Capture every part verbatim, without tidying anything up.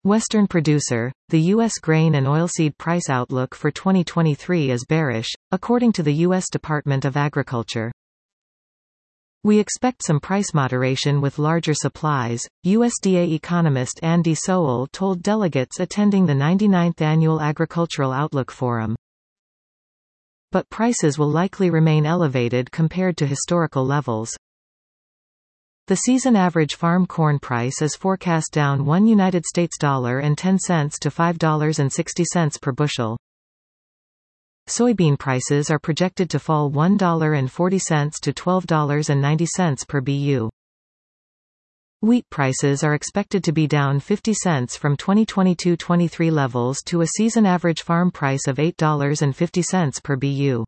Western producer, the U S grain and oilseed price outlook for twenty twenty-three is bearish, according to the U S Department of Agriculture. We expect some price moderation with larger supplies, U S D A economist Andy Sowell told delegates attending the ninety-ninth Annual Agricultural Outlook Forum. But prices will likely remain elevated compared to historical levels. The season average farm corn price is forecast down one United States dollar and ten cents to five dollars and sixty cents per bushel. Soybean prices are projected to fall one dollar and forty cents to twelve dollars and ninety cents per B U. Wheat prices are expected to be down fifty cents from twenty twenty-two twenty-three levels to a season average farm price of eight dollars and fifty cents per B U.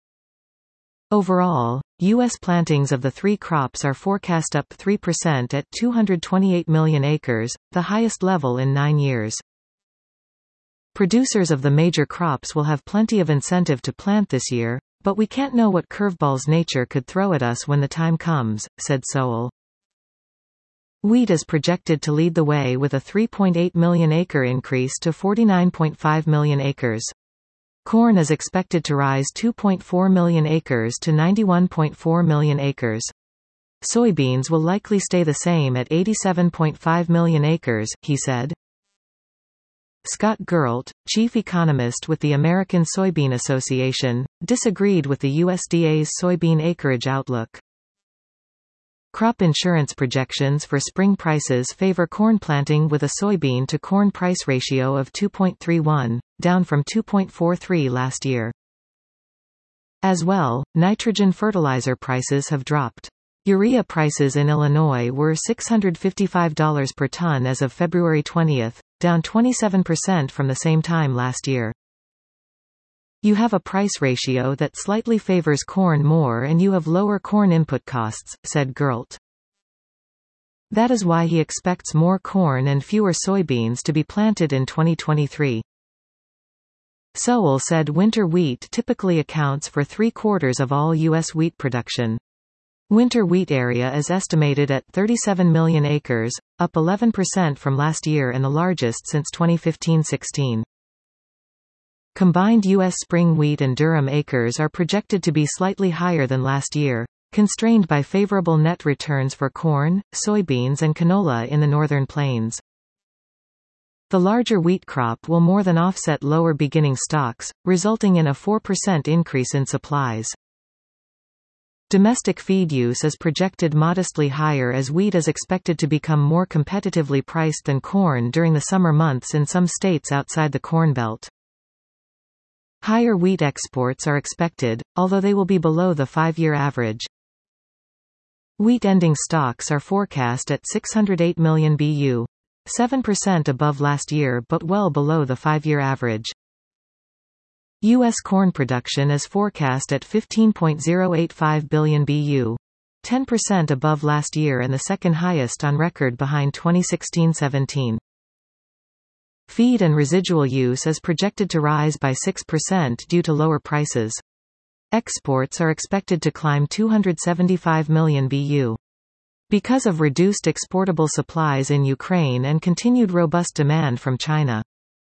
Overall, U S plantings of the three crops are forecast up three percent at two hundred twenty-eight million acres, the highest level in nine years. Producers of the major crops will have plenty of incentive to plant this year, but we can't know what curveballs nature could throw at us when the time comes, said Sowell. Wheat is projected to lead the way with a three point eight million acre increase to forty-nine point five million acres. Corn is expected to rise two point four million acres to ninety-one point four million acres. Soybeans will likely stay the same at eighty-seven point five million acres, he said. Scott Gurlt, chief economist with the American Soybean Association, disagreed with the U S D A's soybean acreage outlook. Crop insurance projections for spring prices favor corn planting with a soybean to corn price ratio of two point three one, down from two point four three last year. As well, nitrogen fertilizer prices have dropped. Urea prices in Illinois were six hundred fifty-five dollars per ton as of February twentieth, down twenty-seven percent from the same time last year. You have a price ratio that slightly favors corn more and you have lower corn input costs, said Gurlt. That is why he expects more corn and fewer soybeans to be planted in twenty twenty-three. Sowell said winter wheat typically accounts for three-quarters of all U S wheat production. Winter wheat area is estimated at thirty-seven million acres, up eleven percent from last year and the largest since twenty fifteen sixteen. Combined U S spring wheat and durum acres are projected to be slightly higher than last year, constrained by favorable net returns for corn, soybeans and canola in the northern plains. The larger wheat crop will more than offset lower beginning stocks, resulting in a four percent increase in supplies. Domestic feed use is projected modestly higher as wheat is expected to become more competitively priced than corn during the summer months in some states outside the Corn Belt. Higher wheat exports are expected, although they will be below the five-year average. Wheat ending stocks are forecast at six hundred eight million B U, seven percent above last year but well below the five-year average. U S corn production is forecast at fifteen point zero eight five billion B U, ten percent above last year and the second highest on record behind twenty sixteen seventeen. Feed and residual use is projected to rise by six percent due to lower prices. Exports are expected to climb two hundred seventy-five million B U. Because of reduced exportable supplies in Ukraine and continued robust demand from China.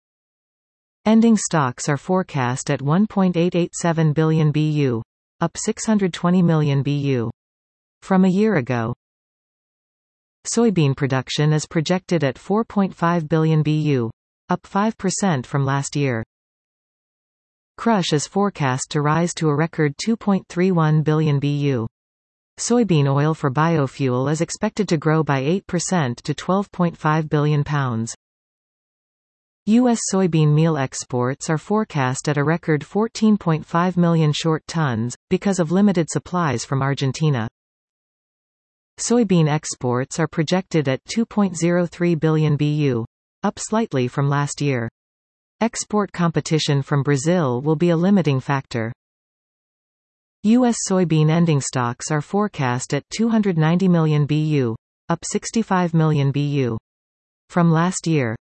Ending stocks are forecast at one point eight eight seven billion B U, up six hundred twenty million B U from a year ago. Soybean production is projected at four point five billion B U, up five percent from last year. Crush is forecast to rise to a record two point three one billion B U. Soybean oil for biofuel is expected to grow by eight percent to twelve point five billion pounds. U S soybean meal exports are forecast at a record fourteen point five million short tons, because of limited supplies from Argentina. Soybean exports are projected at two point zero three billion B U, up slightly from last year. Export competition from Brazil will be a limiting factor. U S soybean ending stocks are forecast at two hundred ninety million B U, up sixty-five million B U from last year.